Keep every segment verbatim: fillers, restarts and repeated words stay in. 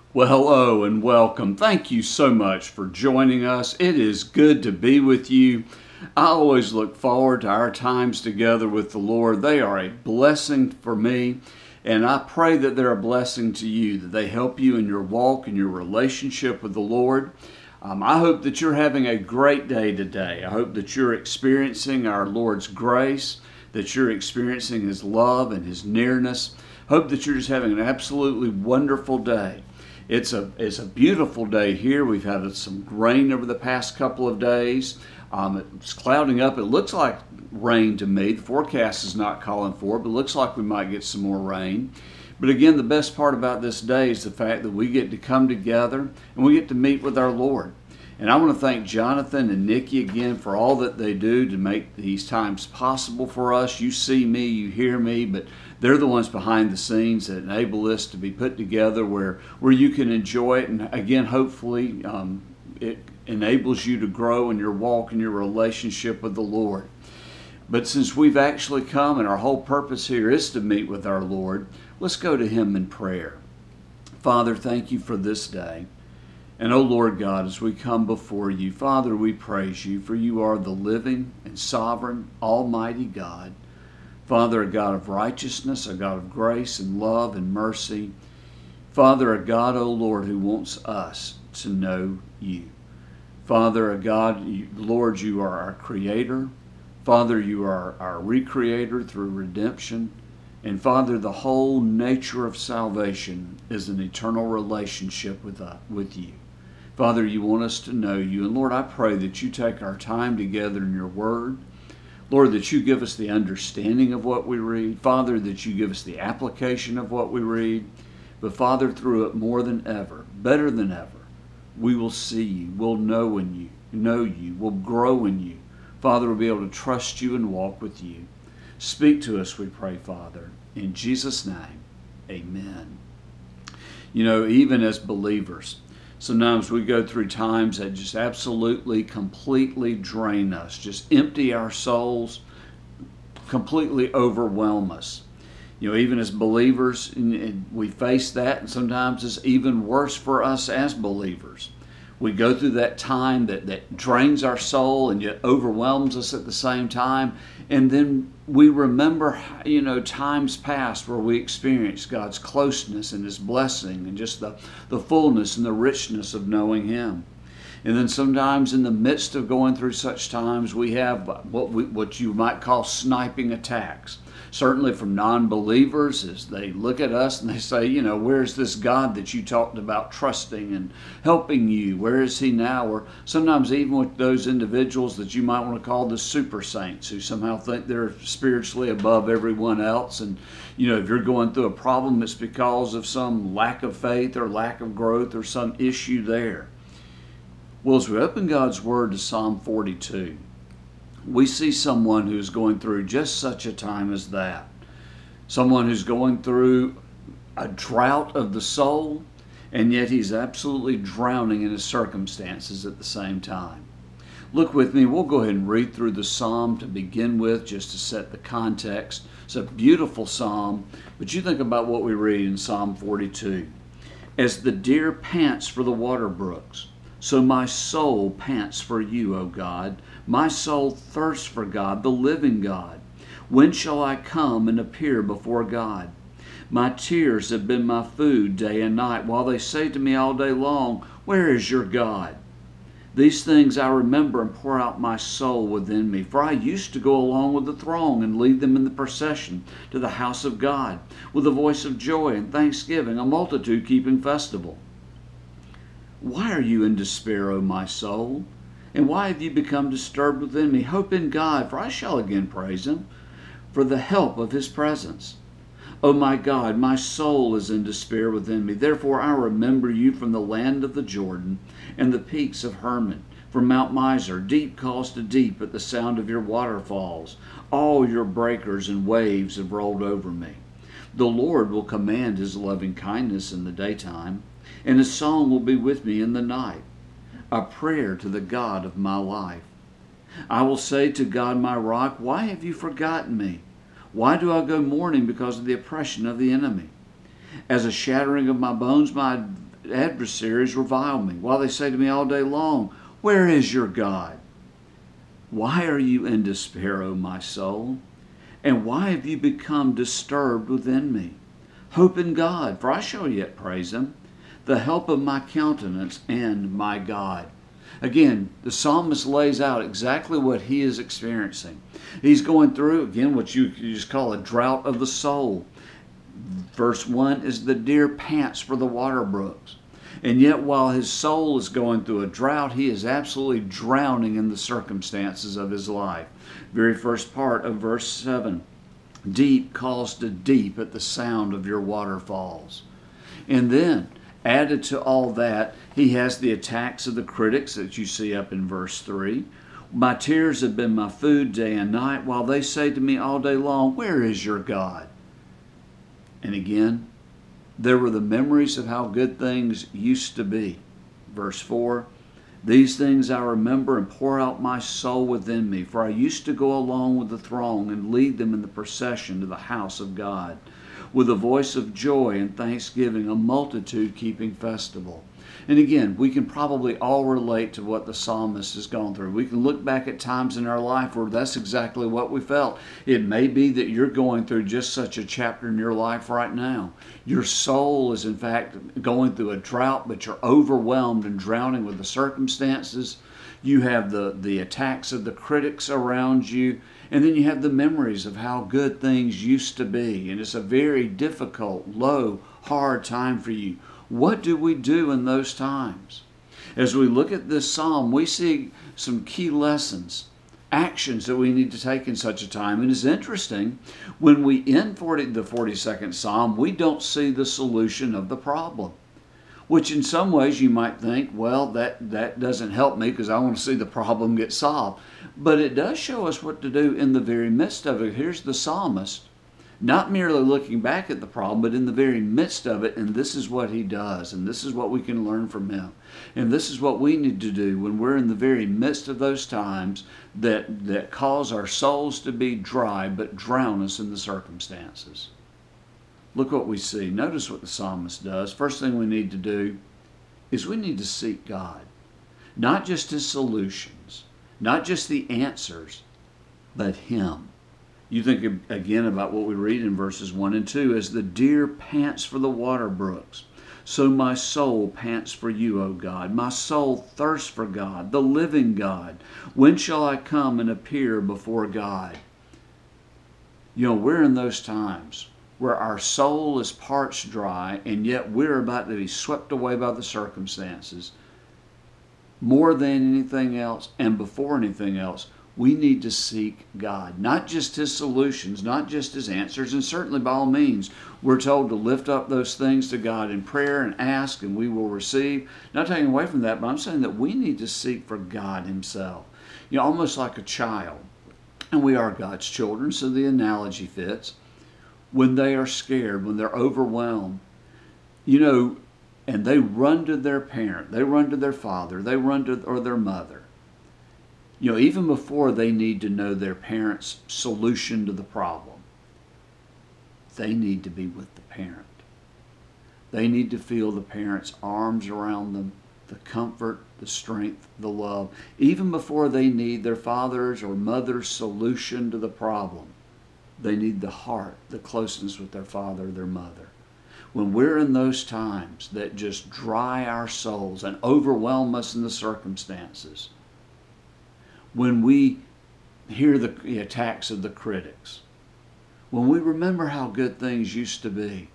Well, hello and welcome. Thank you so much for joining us. It is good to be with you. I always look forward to our times together with the Lord. They are a blessing for me, and I pray that they're a blessing to you, that they help you in your walk and your relationship with the Lord. Um, I hope that you're having a great day today. I hope that you're experiencing our Lord's grace, that you're experiencing His love and His nearness. Hope that you're just having an absolutely wonderful day. It's a it's a beautiful day here. We've had some rain over the past couple of days. Um, it's clouding up. It looks like rain to me. The forecast is not calling for it, but it looks like we might get some more rain. But again, the best part about this day is the fact that we get to come together and we get to meet with our Lord. And I want to thank Jonathan and Nikki again for all that they do to make these times possible for us. You see me, you hear me, but they're the ones behind the scenes that enable this to be put together where, where you can enjoy it. And again, hopefully um, it enables you to grow in your walk and your relationship with the Lord. But since we've actually come and our whole purpose here is to meet with our Lord, let's go to Him in prayer. Father, thank you for this day. And, O Lord God, as we come before you, Father, we praise you, for you are the living and sovereign, almighty God. Father, a God of righteousness, a God of grace and love and mercy. Father, a God, O Lord, who wants us to know you. Father, a God, you, Lord, you are our creator. Father, you are our recreator through redemption. And Father, the whole nature of salvation is an eternal relationship with, uh, with you. Father, you want us to know you. And Lord, I pray that you take our time together in your word. Lord, that you give us the understanding of what we read. Father, that you give us the application of what we read. But Father, through it more than ever, better than ever, we will see you. We'll know in you, know you. We'll grow in you. Father, we'll be able to trust you and walk with you. Speak to us, we pray, Father. In Jesus' name, amen. You know, even as believers, sometimes we go through times that just absolutely, completely drain us, just empty our souls, completely overwhelm us. You know, even as believers, we face that, and sometimes it's even worse for us as believers. We go through that time that, that drains our soul and yet overwhelms us at the same time. And then we remember, you know, times past where we experienced God's closeness and His blessing and just the, the fullness and the richness of knowing Him. And then sometimes in the midst of going through such times, we have what we, what you might call sniping attacks. Certainly from non-believers, as they look at us and they say, you know, where's this God that you talked about trusting and helping you? Where is He now? Or sometimes even with those individuals that you might want to call the super saints who somehow think they're spiritually above everyone else. And, you know, if you're going through a problem, it's because of some lack of faith or lack of growth or some issue there. Well, as we open God's Word to Psalm forty-two, we see someone who's going through just such a time as that. Someone who's going through a drought of the soul, and yet he's absolutely drowning in his circumstances at the same time. Look with me, we'll go ahead and read through the psalm to begin with, just to set the context. It's a beautiful psalm, but you think about what we read in Psalm forty-two. As the deer pants for the water brooks, so my soul pants for you, O God. My soul thirsts for God, the living God. When shall I come and appear before God? My tears have been my food day and night, while they say to me all day long, where is your God? These things I remember and pour out my soul within me. For I used to go along with the throng and lead them in the procession to the house of God, with a voice of joy and thanksgiving, a multitude keeping festival. Why are you in despair, O my soul? And why have you become disturbed within me? Hope in God, for I shall again praise Him, for the help of His presence. O my God, my soul is in despair within me. Therefore I remember you from the land of the Jordan and the peaks of Hermon. From Mount Mizar, deep calls to deep at the sound of your waterfalls. All your breakers and waves have rolled over me. The Lord will command His loving kindness in the daytime, and His song will be with me in the night, a prayer to the God of my life. I will say to God my rock, why have you forgotten me? Why do I go mourning because of the oppression of the enemy? As a shattering of my bones, my adversaries revile me, while they say to me all day long, where is your God? Why are you in despair, O my soul? And why have you become disturbed within me? Hope in God, for I shall yet praise him, the help of my countenance and my God. Again, the psalmist lays out exactly what he is experiencing. He's going through, again, what you, you just call a drought of the soul. Verse one is the deer pants for the water brooks. And yet while his soul is going through a drought, he is absolutely drowning in the circumstances of his life. Very first part of verse seven. Deep calls to deep at the sound of your waterfalls. And then, added to all that, he has the attacks of the critics that you see up in verse three. My tears have been my food day and night, while they say to me all day long, where is your God? And again, there were the memories of how good things used to be. Verse four, these things I remember and pour out my soul within me, for I used to go along with the throng and lead them in the procession to the house of God, with a voice of joy and thanksgiving, a multitude keeping festival. And again, we can probably all relate to what the psalmist has gone through. We can look back at times in our life where that's exactly what we felt. It may be that you're going through just such a chapter in your life right now. Your soul is in fact going through a drought, but you're overwhelmed and drowning with the circumstances. You have the, the attacks of the critics around you. And then you have the memories of how good things used to be. And it's a very difficult, low, hard time for you. What do we do in those times? As we look at this psalm, we see some key lessons, actions that we need to take in such a time. And it's interesting, when we end forty, the forty-second psalm, we don't see the solution of the problem. Which in some ways you might think, well, that, that doesn't help me because I want to see the problem get solved. But it does show us what to do in the very midst of it. Here's the psalmist, not merely looking back at the problem, but in the very midst of it, and this is what he does, and this is what we can learn from him. And this is what we need to do when we're in the very midst of those times that, that cause our souls to be dry, but drown us in the circumstances. Look what we see. Notice what the psalmist does. First thing we need to do is we need to seek God. Not just his solutions, not just the answers, but him. You think again about what we read in verses one and two. As the deer pants for the water brooks, so my soul pants for you, O God. My soul thirsts for God, the living God. When shall I come and appear before God? You know, we're in those times where our soul is parched dry, and yet we're about to be swept away by the circumstances. More than anything else, and before anything else, we need to seek God. Not just his solutions, not just his answers, and certainly by all means, we're told to lift up those things to God in prayer and ask, and we will receive. Not taking away from that, but I'm saying that we need to seek for God himself. You know, almost like a child. And we are God's children, so the analogy fits. When they are scared, when they're overwhelmed, you know, and they run to their parent, they run to their father, they run to or their mother. You know, even before they need to know their parent's solution to the problem, they need to be with the parent. They need to feel the parent's arms around them, the comfort, the strength, the love, even before they need their father's or mother's solution to the problem. They need the heart, the closeness with their father or their mother. When we're in those times that just dry our souls and overwhelm us in the circumstances, when we hear the attacks of the critics, when we remember how good things used to be,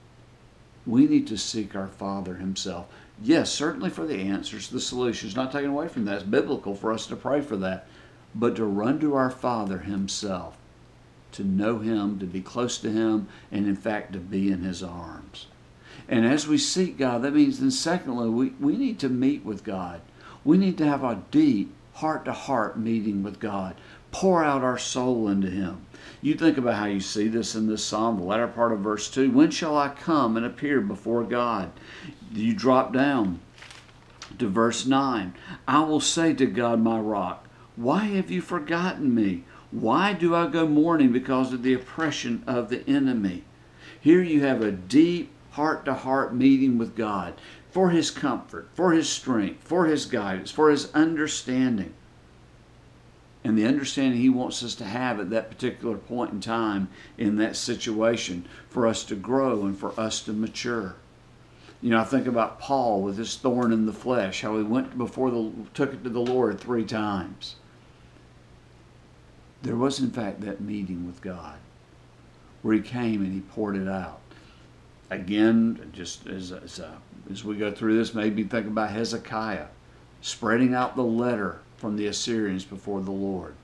we need to seek our Father himself. Yes, certainly for the answers, the solutions, not taken away from that. It's biblical for us to pray for that. But to run to our Father himself, to know him, to be close to him, and in fact to be in his arms. And as we seek God, that means then secondly, we, we need to meet with God. We need to have a deep heart-to-heart meeting with God. Pour out our soul into him. You think about how you see this in this psalm, the latter part of verse two. When shall I come and appear before God? You drop down to verse nine. I will say to God my rock, why have you forgotten me? Why do I go mourning because of the oppression of the enemy? Here you have a deep heart-to-heart meeting with God for His comfort, for His strength, for His guidance, for His understanding. And the understanding He wants us to have at that particular point in time in that situation for us to grow and for us to mature. You know, I think about Paul with his thorn in the flesh, how he went before the, took it to the Lord three times. There was, in fact, that meeting with God where he came and he poured it out. Again, just as, as, uh, as we go through this, maybe think about Hezekiah spreading out the letter from the Assyrians before the Lord.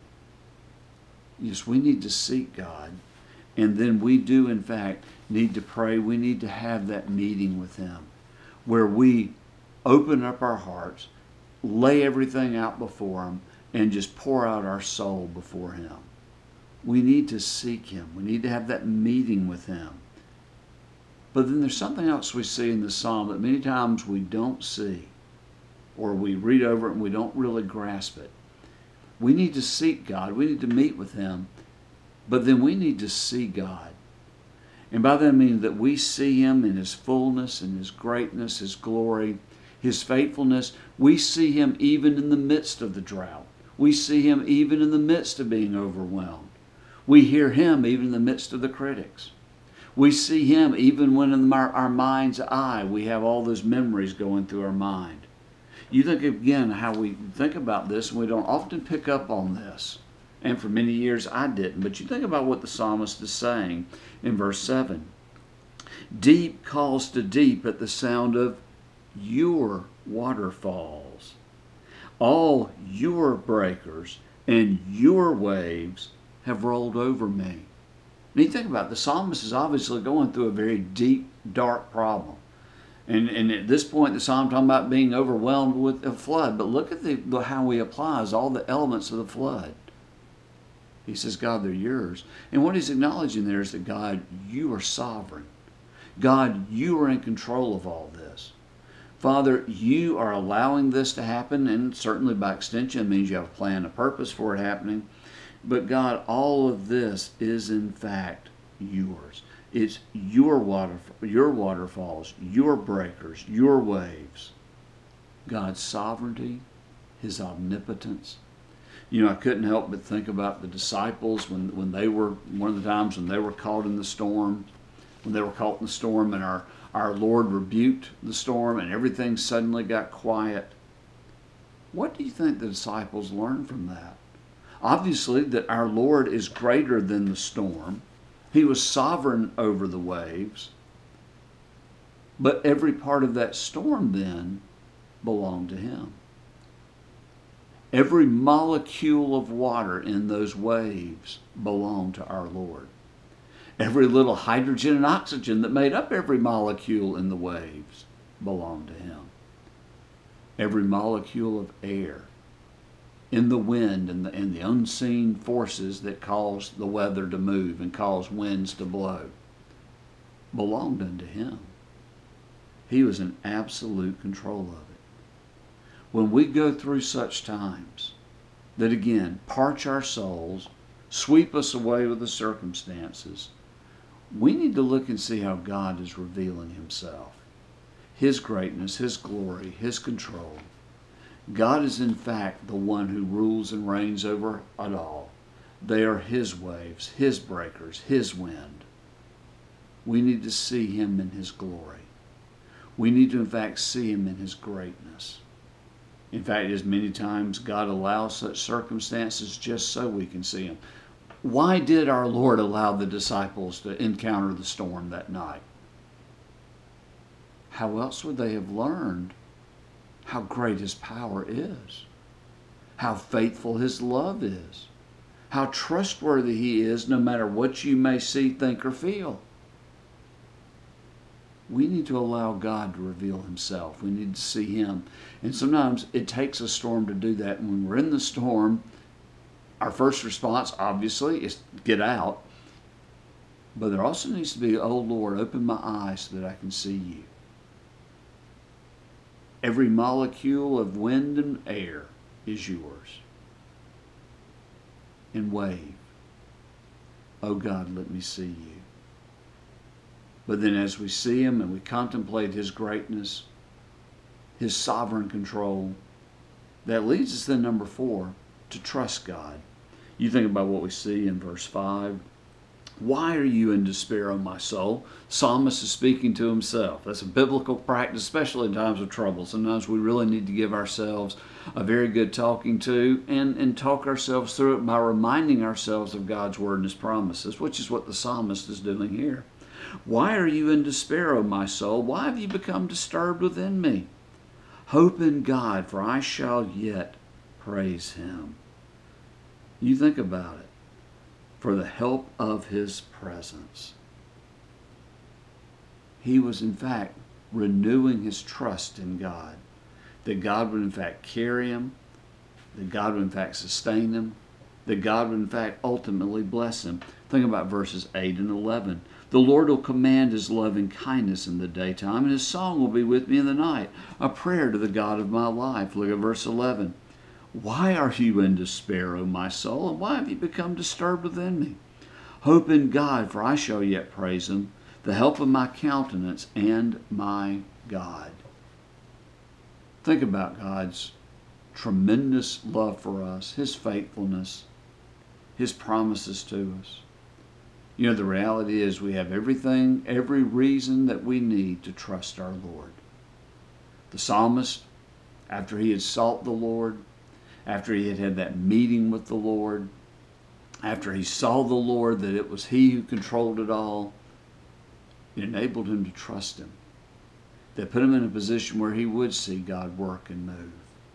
Yes, we need to seek God. And then we do, in fact, need to pray. We need to have that meeting with Him where we open up our hearts, lay everything out before Him, and just pour out our soul before Him. We need to seek Him. We need to have that meeting with Him. But then there's something else we see in the psalm that many times we don't see, or we read over it and we don't really grasp it. We need to seek God. We need to meet with Him. But then we need to see God. And by that I mean that we see Him in His fullness, in His greatness, His glory, His faithfulness. We see Him even in the midst of the drought. We see Him even in the midst of being overwhelmed. We hear Him even in the midst of the critics. We see Him even when in our, our mind's eye we have all those memories going through our mind. You think again how we think about this, and we don't often pick up on this. And for many years I didn't. But you think about what the psalmist is saying in verse seven. Deep calls to deep at the sound of your waterfalls. All your breakers and your waves have rolled over me. And you think about it, the psalmist is obviously going through a very deep, dark problem. And, and at this point, the psalm talking about being overwhelmed with a flood. But look at the, how he applies all the elements of the flood. He says, God, they're yours. And what he's acknowledging there is that, God, you are sovereign. God, you are in control of all this. Father, you are allowing this to happen, and certainly by extension it means you have a plan, a purpose for it happening. But God, all of this is in fact yours. It's your water, your waterfalls, your breakers, your waves. God's sovereignty, His omnipotence. You know, I couldn't help but think about the disciples when, when they were, one of the times when they were caught in the storm, when they were caught in the storm and our, our Lord rebuked the storm and everything suddenly got quiet. What do you think the disciples learned from that? Obviously that our Lord is greater than the storm. He was sovereign over the waves. But every part of that storm then belonged to Him. Every molecule of water in those waves belonged to our Lord. Every little hydrogen and oxygen that made up every molecule in the waves belonged to Him. Every molecule of air in the wind and the, and the unseen forces that cause the weather to move and cause winds to blow belonged unto Him. He was in absolute control of it. When we go through such times that again parch our souls, sweep us away with the circumstances, we need to look and see how God is revealing Himself. His greatness, His glory, His control. God is in fact the one who rules and reigns over it all. They are His waves, His breakers, His wind. We need to see Him in His glory. We need to in fact see Him in His greatness. In fact, as many times God allows such circumstances just so we can see Him. Why did our Lord allow the disciples to encounter the storm that night? How else would they have learned how great His power is? How faithful His love is? How trustworthy He is no matter what you may see, think, or feel? We need to allow God to reveal Himself. We need to see Him. And sometimes it takes a storm to do that. And when we're in the storm, our first response, obviously, is get out. But there also needs to be, oh Lord, open my eyes so that I can see You. Every molecule of wind and air is Yours. And wave, oh God, let me see You. But then as we see him and we contemplate his greatness, his sovereign control, that leads us then, number four, to trust God. You think about what we see in verse five. Why are you in despair, O my soul? Psalmist is speaking to himself. That's a biblical practice, especially in times of trouble. Sometimes we really need to give ourselves a very good talking to and, and talk ourselves through it by reminding ourselves of God's word and his promises, which is what the psalmist is doing here. Why are you in despair, O my soul? Why have you become disturbed within me? Hope in God, for I shall yet praise him. You think about it. For the help of his presence. He was in fact renewing his trust in God. That God would in fact carry him. That God would in fact sustain him. That God would in fact ultimately bless him. Think about verses eight and eleven. The Lord will command his loving kindness in the daytime, and his song will be with me in the night, a prayer to the God of my life. Look at verse eleven. Why are you in despair, O my soul, and why have you become disturbed within me? Hope in God, for I shall yet praise him, the help of my countenance and my God. Think about God's tremendous love for us, his faithfulness, his promises to us. You know, the reality is we have everything, every reason that we need to trust our Lord. The psalmist, after he had sought the Lord, after he had had that meeting with the Lord, after he saw the Lord, that it was he who controlled it all, it enabled him to trust him. That put him in a position where he would see God work and move.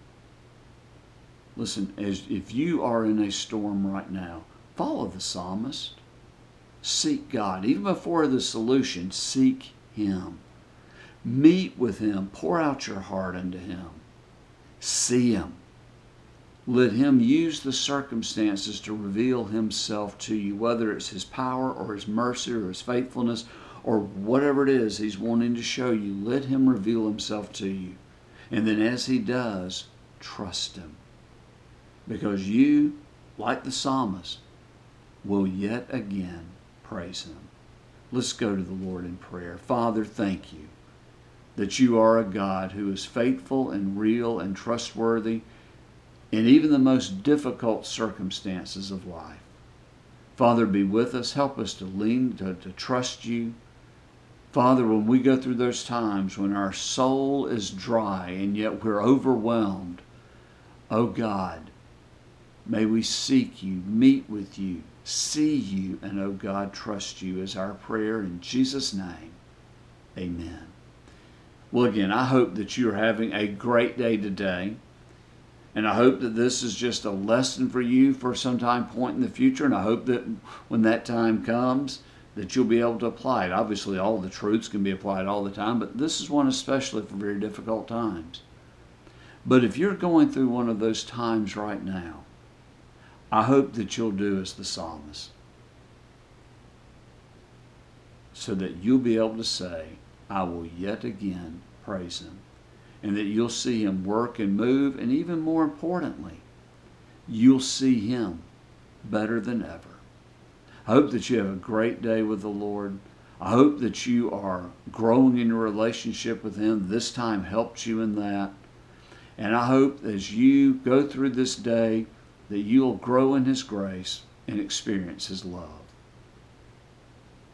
Listen, as if you are in a storm right now, follow the psalmist. Seek God. Even before the solution, seek him. Meet with him. Pour out your heart unto him. See him. Let him use the circumstances to reveal himself to you, whether it's his power or his mercy or his faithfulness or whatever it is he's wanting to show you. Let him reveal himself to you. And then as he does, trust him. Because you, like the psalmist, will yet again praise him. Let's go to the Lord in prayer. Father, thank you that you are a God who is faithful and real and trustworthy in even the most difficult circumstances of life. Father, be with us. Help us to lean, to, to trust you. Father, when we go through those times when our soul is dry and yet we're overwhelmed, oh God, may we seek you, meet with you, see you, and oh God, trust you is our prayer in Jesus' name. Amen. Well, again, I hope that you are having a great day today. And I hope that this is just a lesson for you for some time point in the future. And I hope that when that time comes, that you'll be able to apply it. Obviously, all the truths can be applied all the time, but this is one especially for very difficult times. But if you're going through one of those times right now, I hope that you'll do as the psalmist, so that you'll be able to say, I will yet again praise him. And that you'll see him work and move, and even more importantly, you'll see him better than ever. I hope that you have a great day with the Lord. I hope that you are growing in your relationship with him. This time helped you in that. And I hope as you go through this day that you'll grow in his grace and experience his love.